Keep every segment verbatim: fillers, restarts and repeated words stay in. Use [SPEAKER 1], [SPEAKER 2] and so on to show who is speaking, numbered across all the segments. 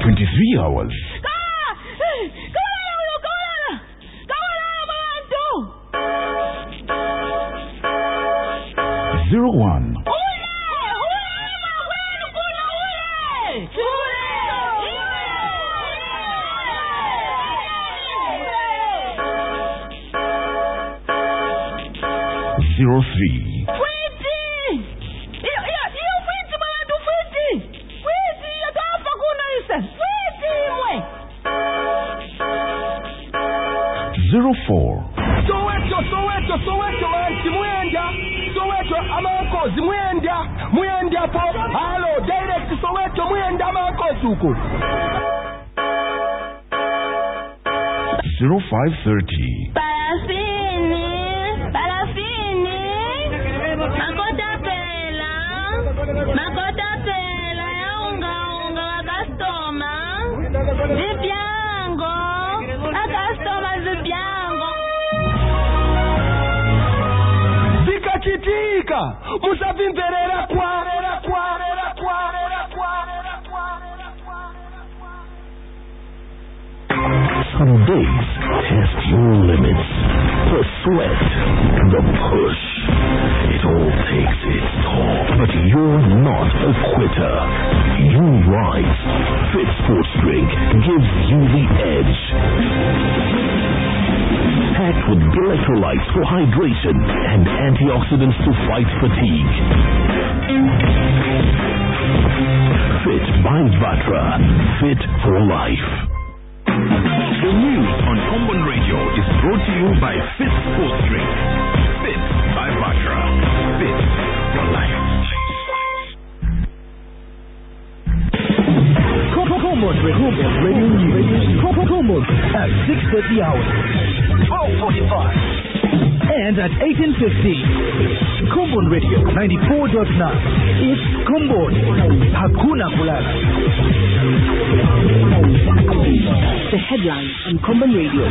[SPEAKER 1] twenty-three hours. Zero one. Zero three. Zero four.
[SPEAKER 2] Soweto, Soweto, Soweto, anti Mwenda. Soweto, Amako, Mwenda. Mwenda po. Hello, direct Soweto, Mwenda, Amako, Suko.
[SPEAKER 1] Zero five thirty.
[SPEAKER 3] Parafini, parafini. Makota pela, makota pela ya unga unga wa customer. Zipiango, a customer zipiango.
[SPEAKER 2] Zika chitika, musavimverera kwarera kwarera kwarera kwarera kwarera kwarera.
[SPEAKER 4] Some days test your limits. The sweat, the push, it all takes its toll. But you're not a quitter. You rise. Fit Sports Drink gives you the edge. Packed with electrolytes for hydration and antioxidants to fight fatigue. Fit by Vatra. Fit for life.
[SPEAKER 1] The news on Common Radio is brought to you by Fit Sports Drink. Fit by Vatra. Fit for life.
[SPEAKER 5] Common Radio News. Common at six thirty hours. twelve forty-five. And at eighteen fifty. Common Radio ninety-four point nine. It's Common. Hakuna Kulala.
[SPEAKER 6] The headlines on Common Radio.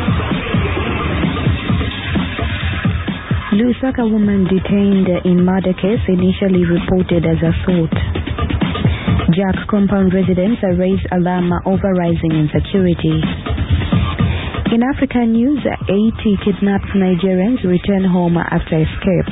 [SPEAKER 7] Lusaka woman detained in murder case initially reported as assault. Jack compound residents raise alarm over rising insecurity. In African news, eighty kidnapped Nigerians return home after escape.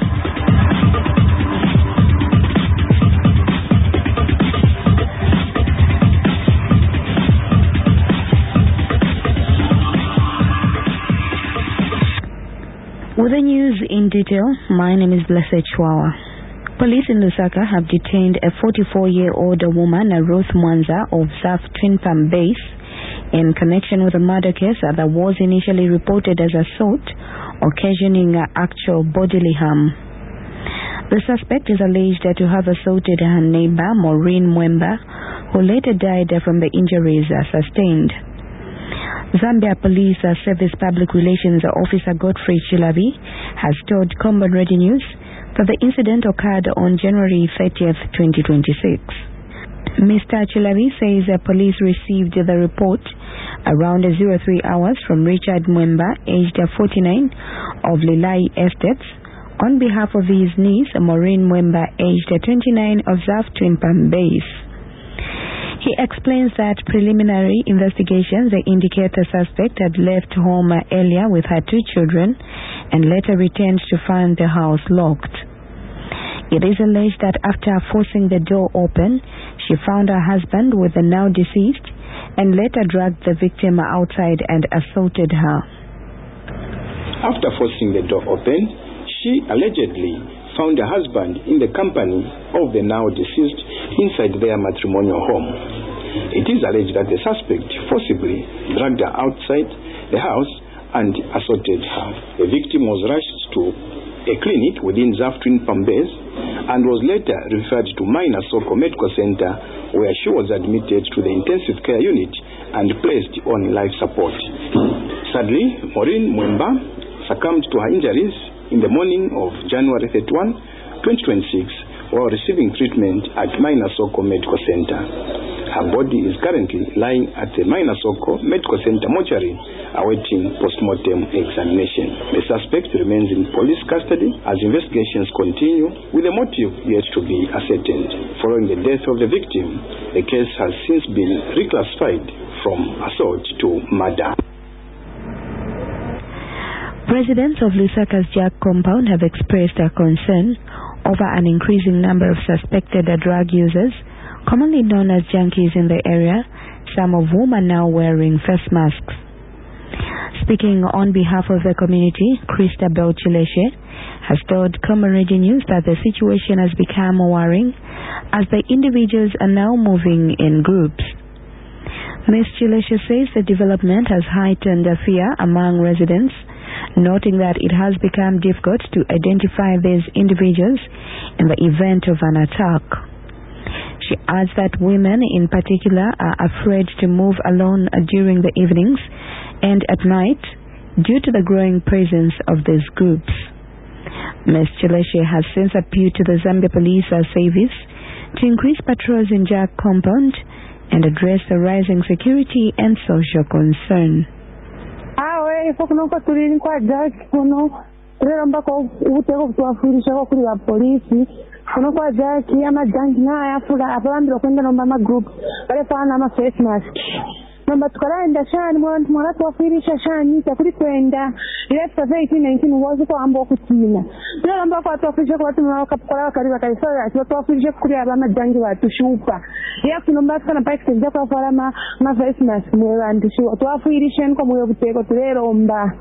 [SPEAKER 7] With the news in detail, my name is Blessed Chwawa. Police in Lusaka have detained a forty-four-year-old woman, Ruth Mwanza of Zaf Twin Palm Base, in connection with a murder case that was initially reported as assault, occasioning actual bodily harm. The suspect is alleged to have assaulted her neighbor, Maureen Mwemba, who later died from the injuries sustained. Zambia Police Service Public Relations Officer Godfrey Chilabi has told Common Radio News that the incident occurred on January thirtieth, twenty twenty-six. Mister Chilabi says the police received the report around zero three hours from Richard Mwemba, aged forty-nine, of Lilai Estates, on behalf of his niece, Maureen Mwemba, aged twenty-nine, of Zaf Twin Palm Base. He explains that preliminary investigations indicate the suspect had left home earlier with her two children and later returned to find the house locked. It is alleged that after forcing the door open, she found her husband with the now deceased and later dragged the victim outside and assaulted her.
[SPEAKER 8] After forcing the door open, she allegedly found her husband in the company of the now deceased inside their matrimonial home. It is alleged that the suspect forcibly dragged her outside the house and assaulted her. The victim was rushed to a clinic within Zaf Twin Palm Base and was later referred to Minor Soko Medical Center, where she was admitted to the intensive care unit and placed on life support. Sadly, Maureen Mwemba succumbed to her injuries in the morning of January thirty-first, twenty twenty-six, while receiving treatment at Minor Soko Medical Center. Her body is currently lying at the Minor Soko Medical Center mortuary awaiting post-mortem examination. The suspect remains in police custody as investigations continue, with the motive yet to be ascertained. Following the death of the victim, the case has since been reclassified from assault to murder.
[SPEAKER 7] Residents of Lusaka's Jack compound have expressed their concern over an increasing number of suspected drug users, commonly known as junkies in the area, some of whom are now wearing face masks. Speaking on behalf of the community, Christabel Chileshe has told Common Radio News that the situation has become worrying as the individuals are now moving in groups. Miz Chileshe says the development has heightened the fear among residents, noting that it has become difficult to identify these individuals in the event of an attack. She adds that women in particular are afraid to move alone during the evenings and at night due to the growing presence of these groups. Miz Chileshe has since appealed to the Zambia Police Service to increase patrols in Jack compound and address the rising security and social concern.
[SPEAKER 9] Ifo kunoka tulini kwa Jack kuno rero mbako uteko kutuafurisha ko kuri wa polisi kuno kwa Jack ama jangi na yafura abambiro kwenda nomba ma group bale fana ma face mask nomba tukaraenda shani mwana mwana tuafurisha shani takuri kwenda left of eighteen nineteen wazi ko ambo kutina rero mbako atuafurisha ko watu wakapokora kariba kaisora atuafurisha kuri abama jangi watu shupa yafu nomba kana bike ndio kwa fara ma ma face mask mwe ndishu atuafurisha nko mwe buteko turero mba.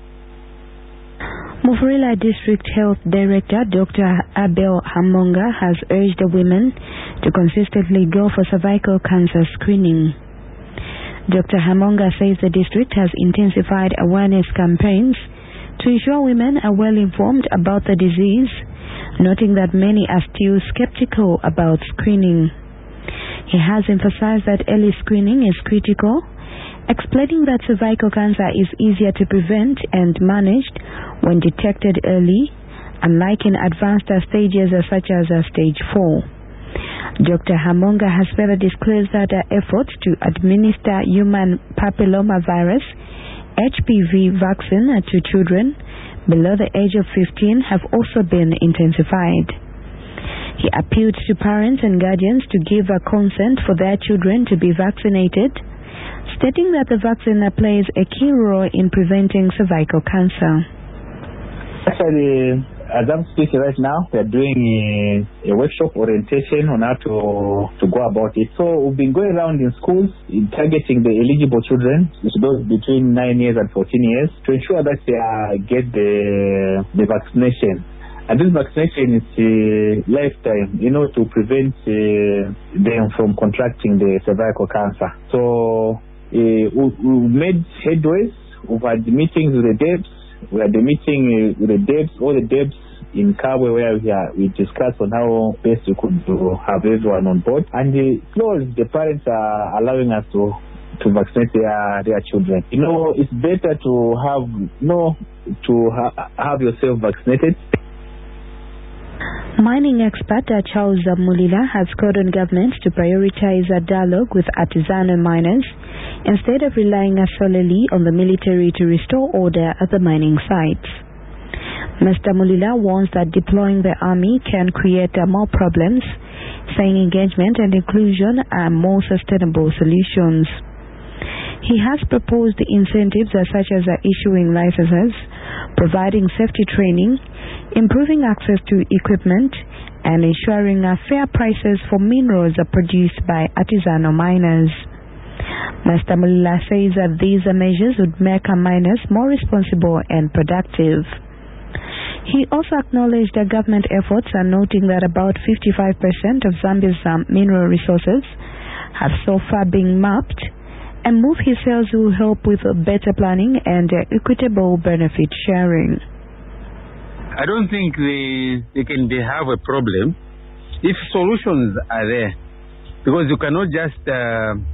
[SPEAKER 7] Mufurila District Health Director Doctor Abel Hamonga has urged the women to consistently go for cervical cancer screening. Doctor Hamonga says the district has intensified awareness campaigns to ensure women are well informed about the disease, noting that many are still skeptical about screening. He has emphasized that early screening is critical, explaining that cervical cancer is easier to prevent and managed when detected early, unlike in advanced stages such as stage four. Doctor Hamonga has further disclosed that efforts to administer human papillomavirus H P V vaccine to children below the age of fifteen have also been intensified. He appealed to parents and guardians to give a consent for their children to be vaccinated, stating that the vaccine plays a key role in preventing cervical cancer.
[SPEAKER 10] Actually, as I'm speaking right now, we are doing a, a workshop orientation on how to, to go about it. So we've been going around in schools, in targeting the eligible children, those between nine years and fourteen years, to ensure that they uh, get the, the vaccination. And this vaccination is a lifetime, you know, to prevent uh, them from contracting the cervical cancer. So uh, we, we've made headways. We've had meetings with the D E B S. We had the meeting uh, with the D E B S, all the D E B S in Kabwe, where we, are, we discussed on how best we could do, have everyone on board. And the close, the parents are allowing us to to vaccinate their their children. You know, it's better to have, you know, to ha- have yourself vaccinated.
[SPEAKER 7] Mining expert Charles Mulila has called on government to prioritize a dialogue with artisanal miners instead of relying solely on the military to restore order at the mining sites. Mister Mulila warns that deploying the army can create more problems, saying engagement and inclusion are more sustainable solutions. He has proposed incentives such as issuing licenses, providing safety training, improving access to equipment, and ensuring fair prices for minerals produced by artisanal miners. Mister Mulila says that these measures would make our miners more responsible and productive. He also acknowledged that government efforts are noting that about fifty-five percent of Zambia's mineral resources have so far been mapped, and move his sales will help with better planning and equitable benefit sharing.
[SPEAKER 11] I don't think they, they can they have a problem if solutions are there, because you cannot just uh,